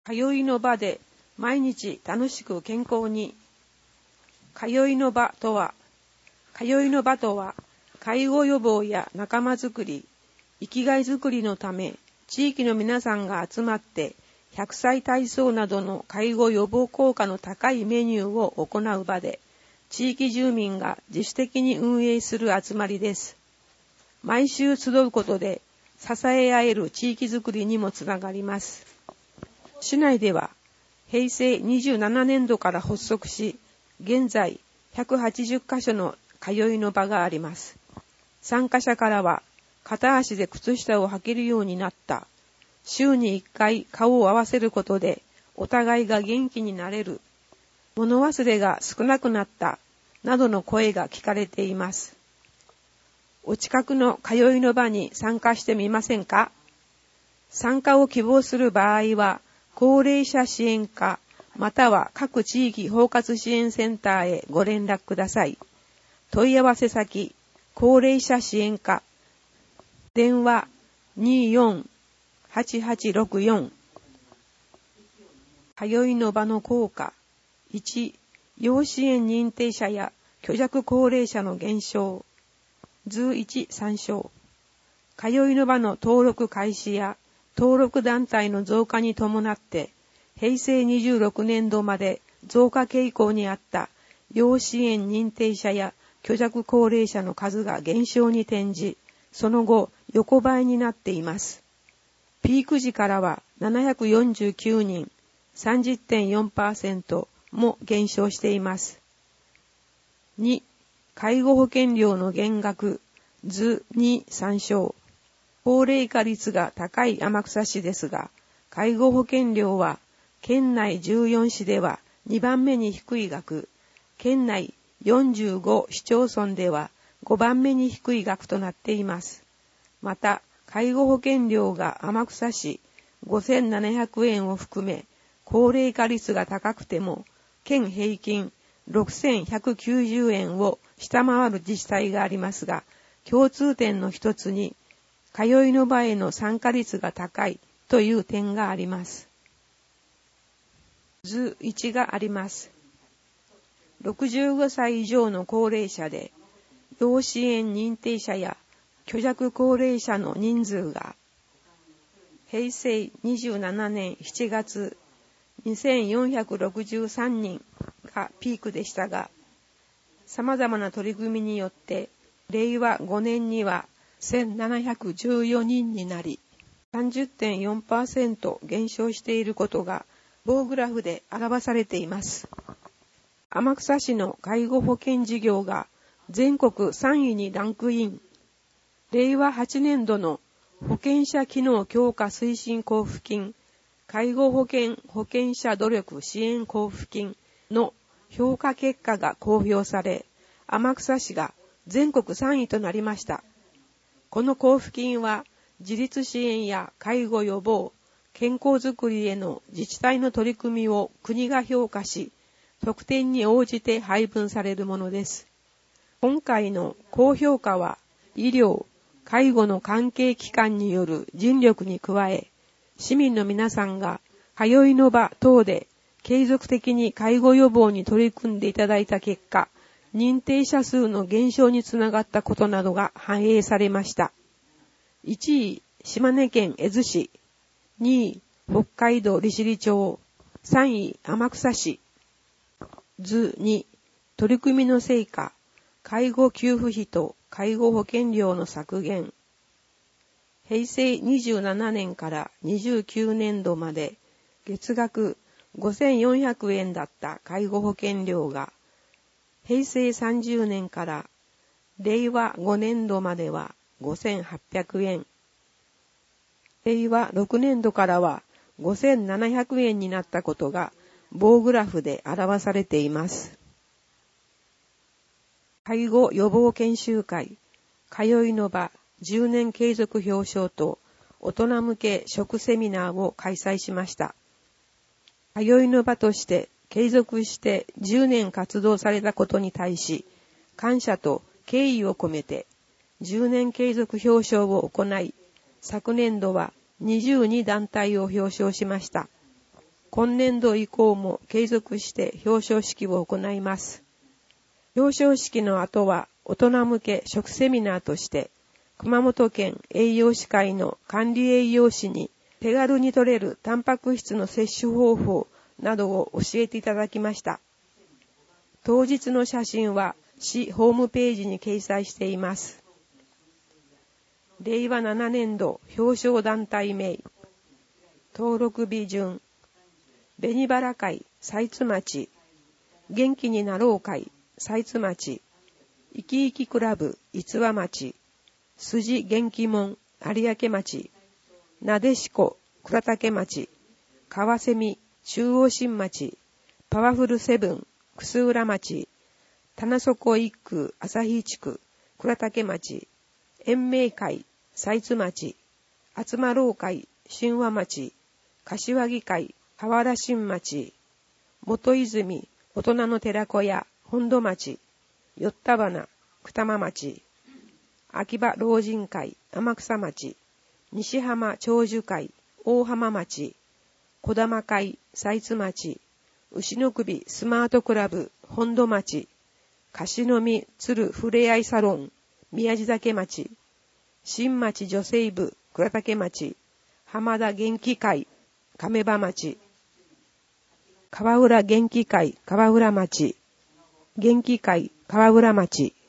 通いの場で毎日楽しく健康に。通いの場とは、介護予防や仲間づくり、生きがいづくりのため、地域の皆さんが集まって、100歳体操などの介護予防効果の高いメニューを行う場で、地域住民が自主的に運営する集まりです。毎週集うことで、支え合える地域づくりにもつながります。市内では、平成27年度から発足し、現在180カ所の通いの場があります。参加者からは、片足で靴下を履けるようになった。週に1回顔を合わせることで、お互いが元気になれる。物忘れが少なくなった。などの声が聞かれています。お近くの通いの場に参加してみませんか？参加を希望する場合は、高齢者支援課または各地域包括支援センターへご連絡ください。問い合わせ先、高齢者支援課、電話24-8864。通いの場の効果。1、要支援認定者や虚弱高齢者の減少。図1参照。通いの場の登録開始や登録団体の増加に伴って、平成26年度まで増加傾向にあった要支援認定者や虚弱高齢者の数が減少に転じ、その後横ばいになっています。ピーク時からは749人、30.4% も減少しています。2、介護保険料の減額、図2参照。高齢化率が高い天草市ですが、介護保険料は県内14市では2番目に低い額、県内45市町村では5番目に低い額となっています。また、介護保険料が天草市5700円を含め、高齢化率が高くても、県平均6190円を下回る自治体がありますが、共通点の一つに、通いの場への参加率が高いという点があります。図1があります。65歳以上の高齢者で、要支援認定者や虚弱高齢者の人数が、平成27年7月、2463人がピークでしたが、様々な取り組みによって、令和5年には1714人になり、30.4% 減少していることが棒グラフで表されています。天草市の介護保険事業が全国3位にランクイン。令和8年度の保険者機能強化推進交付金、介護保険保険者努力支援交付金の評価結果が公表され、天草市が全国3位となりました。この交付金は自立支援や介護予防、健康づくりへの自治体の取り組みを国が評価し、得点に応じて配分されるものです。今回の高評価は医療、介護の関係機関による尽力に加え、市民の皆さんが通いの場等で継続的に介護予防に取り組んでいただいた結果、認定者数の減少につながったことなどが反映されました。1位、島根県江津市。2位、北海道利尻町。3位、天草市。図2、取り組みの成果。介護給付費と介護保険料の削減。平成27年から29年度まで月額5400円だった介護保険料が、平成30年から令和5年度までは5800円。令和6年度からは5700円になったことが棒グラフで表されています。介護予防研修会、通いの場10年継続表彰と大人向け食セミナーを開催しました。通いの場として継続して10年活動されたことに対し、感謝と敬意を込めて10年継続表彰を行い、昨年度は22団体を表彰しました。 今年度以降も継続して表彰式を行います。表彰式の後は大人向け食セミナーとして、熊本県栄養士会の管理栄養士に手軽に摂れるタンパク質の摂取方法などを教えていただきました。当日の写真は市ホームページに掲載しています。令和7年度表彰団体名、登録日順、紅バラ会財津町、元気になろう会財津町、生き生きクラブ逸話町、筋元気門有明町、なでしこ倉岳町、川蝉中央新町、パワフルセブン楠浦町、棚底一区旭地区倉岳町、延命会財津町、集まろう会新和町、柏木会河原新町、元泉大人の寺子屋本土町、よったばな二間町、秋葉老人会天草町、西浜長寿会大浜町、小玉会財津町、牛の首スマートクラブ本土町、樫の実鶴ふれあいサロン宮地岳町、新町女性部倉岳町、浜田元気会亀場町、川浦元気会川浦町、元気会川浦町、